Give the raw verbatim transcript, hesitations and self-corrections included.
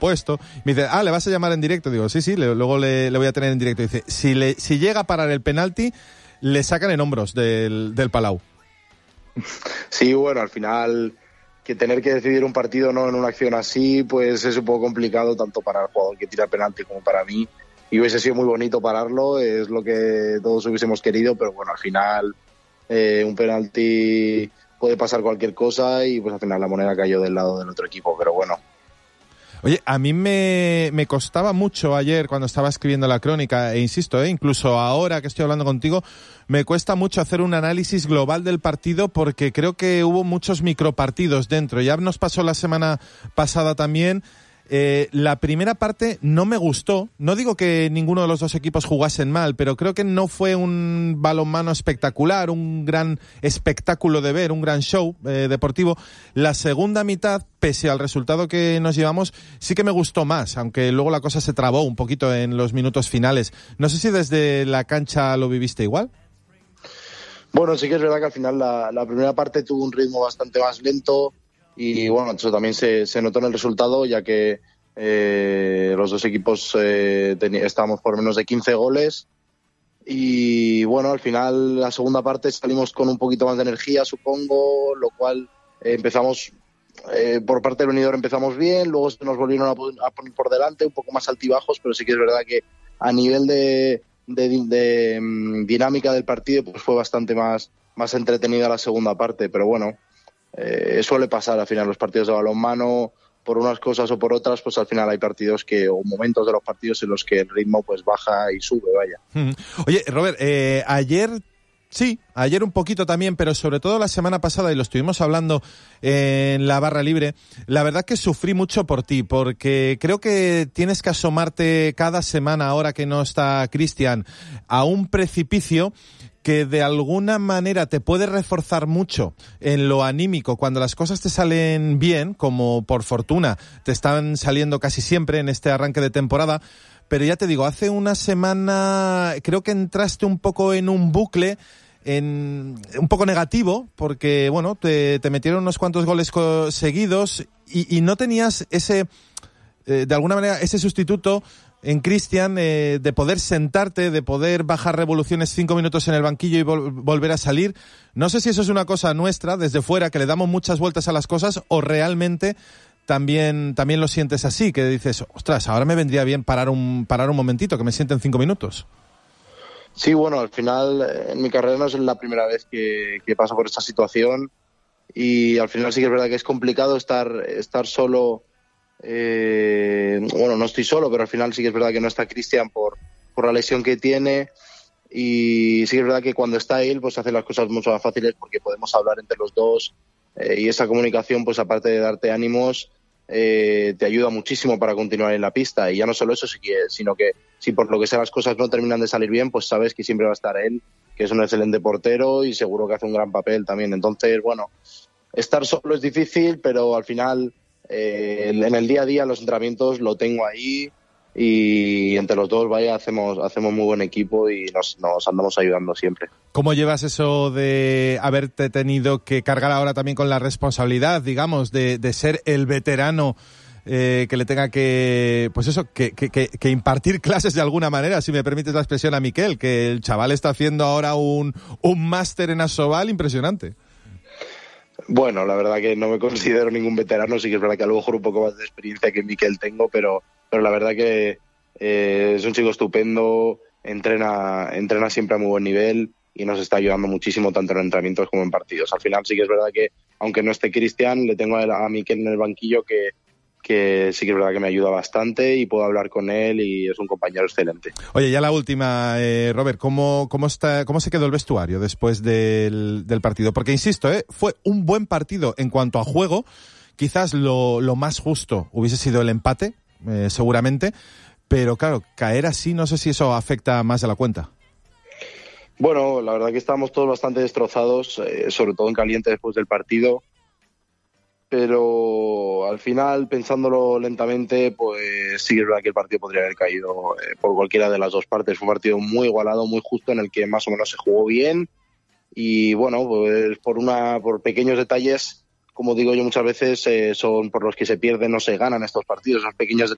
puesto. Me dice, ah, ¿le vas a llamar en directo? Digo, sí, sí, le, luego le, le voy a tener en directo. Dice, si, le, si llega a parar el penalti, le sacan en hombros del, del Palau. Sí, bueno, al final que tener que decidir un partido no en una acción así, pues es un poco complicado tanto para el jugador que tira penalti como para mí. Y hubiese sido muy bonito pararlo, es lo que todos hubiésemos querido, pero bueno, al final eh, un penalti puede pasar cualquier cosa y pues al final la moneda cayó del lado del otro equipo, pero bueno. Oye, a mí me, me costaba mucho ayer cuando estaba escribiendo la crónica, e insisto, eh, incluso ahora que estoy hablando contigo, me cuesta mucho hacer un análisis global del partido porque creo que hubo muchos micropartidos dentro. Ya nos pasó la semana pasada también. Eh, la primera parte no me gustó. No digo que ninguno de los dos equipos jugasen mal, pero creo que no fue un balonmano espectacular, un gran espectáculo de ver, un gran show eh, deportivo. La segunda mitad, pese al resultado que nos llevamos, sí que me gustó más, aunque luego la cosa se trabó un poquito en los minutos finales. No sé si desde la cancha lo viviste igual. Bueno, sí que es verdad que al final la, la primera parte tuvo un ritmo bastante más lento. Y bueno, eso también se, se notó en el resultado, ya que eh, los dos equipos eh, ten- estábamos por menos de quince goles. Y bueno, al final, la segunda parte salimos con un poquito más de energía, supongo, lo cual eh, empezamos, eh, por parte del venidor empezamos bien, luego se nos volvieron a, pu- a poner por delante, un poco más altibajos, pero sí que es verdad que a nivel de, de, de, de um, dinámica del partido, pues fue bastante más, más entretenida la segunda parte, pero bueno. Eh, suele pasar al final los partidos de balonmano, por unas cosas o por otras, pues al final hay partidos que, o momentos de los partidos en los que el ritmo pues baja y sube, vaya. Oye, Robert, eh, ayer, sí, ayer un poquito también, pero sobre todo la semana pasada, y lo estuvimos hablando en la barra libre, la verdad que sufrí mucho por ti, porque creo que tienes que asomarte cada semana, ahora que no está Cristian, a un precipicio que de alguna manera te puede reforzar mucho en lo anímico cuando las cosas te salen bien, como por fortuna te están saliendo casi siempre en este arranque de temporada. Pero ya te digo, hace una semana creo que entraste un poco en un bucle, en un poco negativo, porque bueno, te, te metieron unos cuantos goles co- seguidos y, y no tenías ese, eh, de alguna manera, ese sustituto en Cristian, eh, de poder sentarte, de poder bajar revoluciones cinco minutos en el banquillo y vol- volver a salir. No sé si eso es una cosa nuestra, desde fuera, que le damos muchas vueltas a las cosas, o realmente también, también lo sientes así, que dices, ostras, ahora me vendría bien parar un, parar un momentito, que me sienten cinco minutos. Sí, bueno, al final en mi carrera no es la primera vez que, que paso por esta situación y al final sí que es verdad que es complicado estar, estar solo. Eh, bueno, no estoy solo, pero al final sí que es verdad que no está Cristian por, por la lesión que tiene y sí que es verdad que cuando está él pues hace las cosas mucho más fáciles porque podemos hablar entre los dos eh, y esa comunicación pues aparte de darte ánimos eh, te ayuda muchísimo para continuar en la pista y ya no solo eso sino que si por lo que sea las cosas no terminan de salir bien pues sabes que siempre va a estar él, que es un excelente portero y seguro que hace un gran papel también. Entonces bueno, estar solo es difícil, pero al final Eh, en el día a día, los entrenamientos lo tengo ahí y entre los dos, vaya, hacemos hacemos muy buen equipo y nos, nos andamos ayudando siempre. ¿Cómo llevas eso de haberte tenido que cargar ahora también con la responsabilidad, digamos, de, de ser el veterano eh, que le tenga que, pues eso, que, que, que, que impartir clases de alguna manera, si me permites la expresión a Miquel, que el chaval está haciendo ahora un, un máster en Asobal impresionante? Bueno, la verdad que no me considero ningún veterano, sí que es verdad que a lo mejor un poco más de experiencia que Miquel tengo, pero, pero la verdad que eh, es un chico estupendo, entrena, entrena siempre a muy buen nivel y nos está ayudando muchísimo tanto en entrenamientos como en partidos. Al final sí que es verdad que, aunque no esté Cristian, le tengo a, a Miquel en el banquillo que, que sí que es verdad que me ayuda bastante y puedo hablar con él y es un compañero excelente. Oye, ya la última, eh, Robert, ¿cómo, cómo, está, ¿cómo se quedó el vestuario después del, del partido? Porque, insisto, eh, fue un buen partido en cuanto a juego. Quizás lo, lo más justo hubiese sido el empate, eh, seguramente, pero claro, caer así, no sé si eso afecta más de la cuenta. Bueno, la verdad que estábamos todos bastante destrozados, eh, sobre todo en caliente después del partido. Pero al final, pensándolo lentamente, pues sí que es verdad que el partido podría haber caído eh, por cualquiera de las dos partes. Fue un partido muy igualado, muy justo, en el que más o menos se jugó bien. Y bueno, pues por una por pequeños detalles, como digo yo muchas veces, eh, son por los que se pierden, no se ganan estos partidos. Esos pequeños